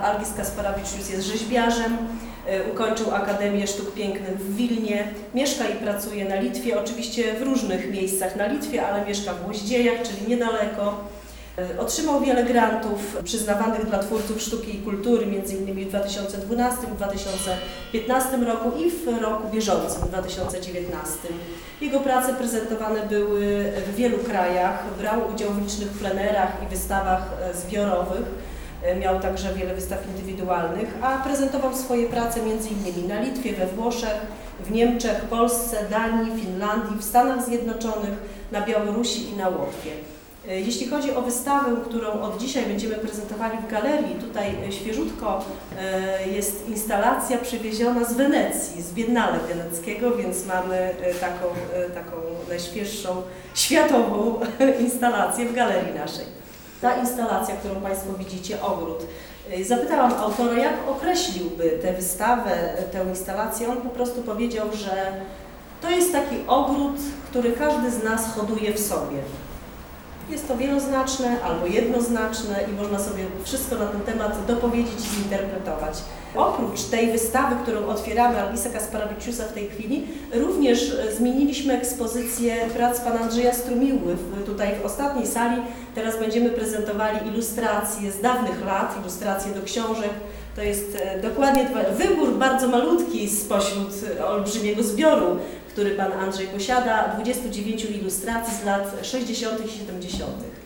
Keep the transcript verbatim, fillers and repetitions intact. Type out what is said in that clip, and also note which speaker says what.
Speaker 1: Algis Kasparowicz jest rzeźbiarzem, ukończył Akademię Sztuk Pięknych w Wilnie, mieszka i pracuje na Litwie, oczywiście w różnych miejscach na Litwie, ale mieszka w Łoździejach, czyli niedaleko. Otrzymał wiele grantów przyznawanych dla twórców sztuki i kultury, między innymi w dwa tysiące dwunastym, dwa tysiące piętnastym roku i w roku bieżącym, dwa tysiące dziewiętnastym. Jego prace prezentowane były w wielu krajach, brał udział w licznych plenerach i wystawach zbiorowych. Miał także wiele wystaw indywidualnych, a prezentował swoje prace między innymi na Litwie, we Włoszech, w Niemczech, Polsce, Danii, Finlandii, w Stanach Zjednoczonych, na Białorusi i na Łotwie. Jeśli chodzi o wystawę, którą od dzisiaj będziemy prezentowali w galerii, tutaj świeżutko jest instalacja przywieziona z Wenecji, z Biennale Weneckiego, więc mamy taką, taką najświeższą światową instalację w galerii naszej. Ta instalacja, którą Państwo widzicie, ogród. Zapytałam autora, jak określiłby tę wystawę, tę instalację. On po prostu powiedział, że to jest taki ogród, który każdy z nas hoduje w sobie. Jest to wieloznaczne albo jednoznaczne i można sobie wszystko na ten temat dopowiedzieć i zinterpretować. Oprócz tej wystawy, którą otwieramy, Algisa Kasparowiczusa w tej chwili, również zmieniliśmy ekspozycję prac pana Andrzeja Strumiły. Tutaj w ostatniej sali teraz będziemy prezentowali ilustracje z dawnych lat, ilustracje do książek. To jest dokładnie wybór bardzo malutki spośród olbrzymiego zbioru, który pan Andrzej posiada, dwudziestu dziewięciu ilustracji z lat sześćdziesiątych i siedemdziesiątych.